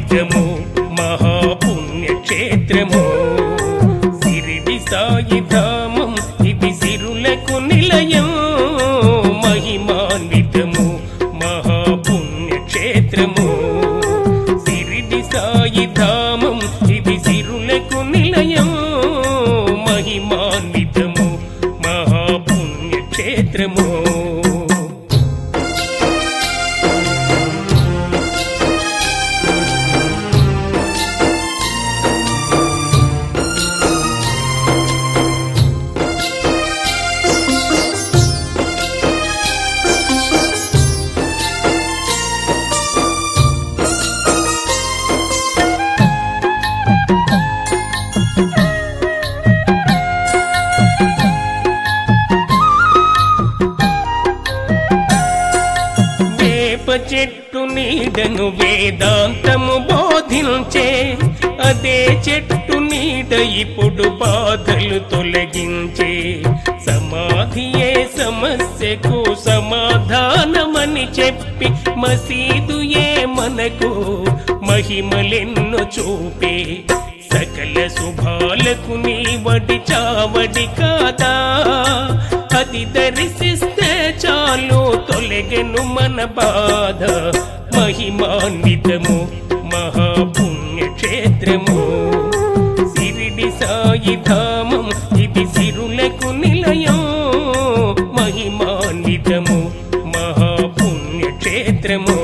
మహిమాన్వితము మహాపుణ్యక్షేత్రము సిరిడి సాయి ధామం ఇది సిరులకు నిలయం మహిమాన్వితము మహాపుణ్యక్షేత్రము సిరిడి సాయి ధామం ఇది సిరులకు నిలయం మహిమాన్వితము మహాపుణ్యక్షేత్రము చెట్టు నీడను వేదాంతము బోధించే అదే చెట్టు నీడ ఇప్పుడు బాధలు తొలగించే సమాధియే సమస్యకు సమాధానమని చెప్పి మసీదుయే మనకు మహిమలెన్నో చూపే సకల శుభాలకు నీ వడి చావడి కాదా అది దర్శిస్తే చాలు తొలగెను మన బాధ మహిమాన్వితము మహాపుణ్యక్షేత్రము సిరిడి సాయి ధామం ఇది సిరులకు నిలయం మహిమాన్వితము మహాపుణ్యక్షేత్రము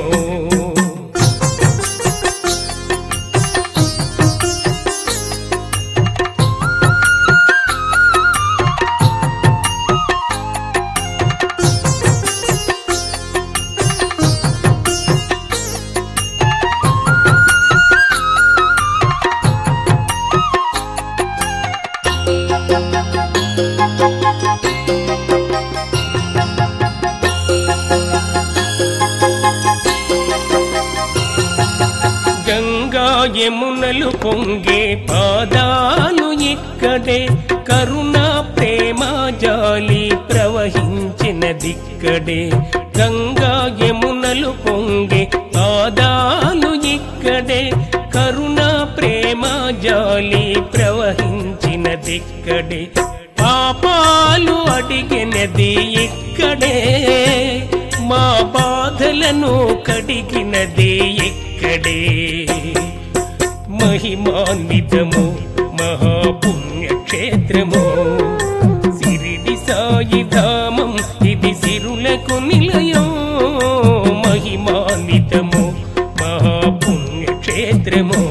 యమునలు పొంగే పాదాలు ఇక్కడే కరుణా ప్రేమ జాలి ప్రవహించినదిక్కడే గంగా యమునలు పొంగే పాదాలు ఇక్కడే కరుణా ప్రేమ జాలి ప్రవహించినదిక్కడే పాపాలు అడిగినది ఇక్కడే మా బాధలను కడిగినది ఇక్కడే మహిమాన్వితము మహాపుణ్యక్షేత్రము సిరిడి సాయి ధామం ఇది సిరులకు నిలయం మహిమాన్వితము మహాపుణ్యక్షేత్రము